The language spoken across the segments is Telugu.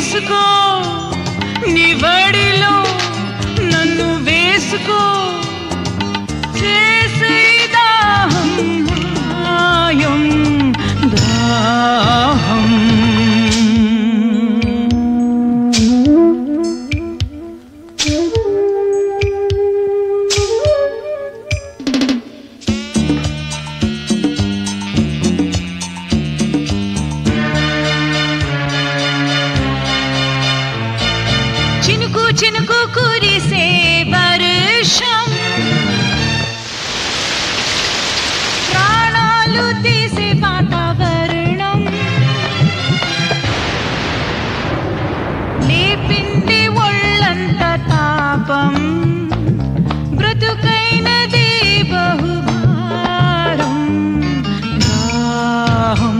తీసుకో నీ వడిలో నన్ను వేసుకో చేసే దాహం మాయం దాహం చినుకు చినుకు కురిసే వర్షం ప్రాణాలు తీసే వాతావరణం లేపింది ఒళ్ళంత తాపం బ్రతుకైనది బహుభారం దాహం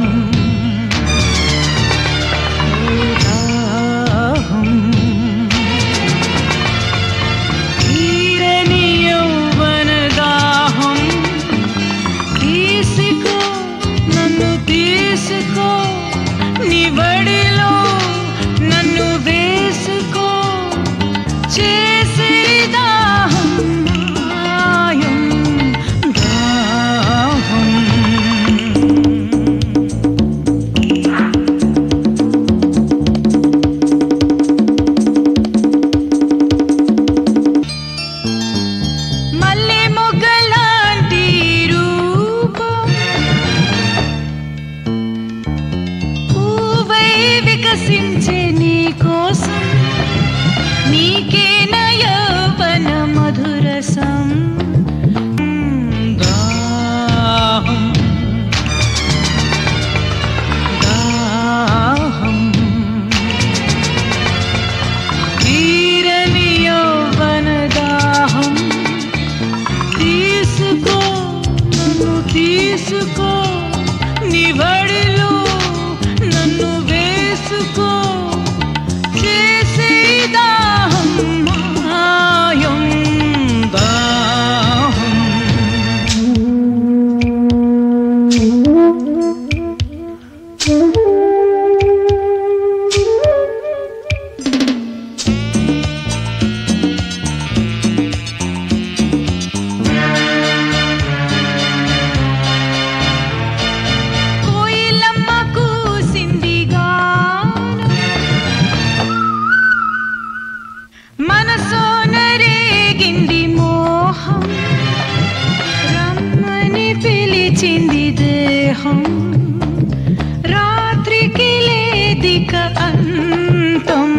తీసుకో నీ వడిలో నన్ను వేసుకో చేసే దాహం మాయం దాహం మల్లె మొగ్గలాంటి వికసించే నీ కోసం నీకేన యౌవన మధురసం దాహం దాహం తీరని యౌవన దాహం తీసుకో నన్ను తీసుకో నీ వడిలో నన్ను వేసుకో చేసే దాహం మాయం దాహం మనసోన రేగింది మోహం రమ్మని పిలిచింది దేహం రాత్రికి లేదిక అంతం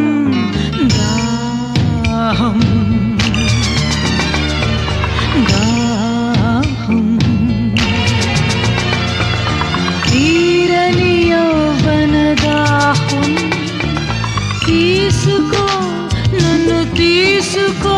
దాహం దాహం తీరని యౌవన దాహం తీసుకో నన్ను తీసుకో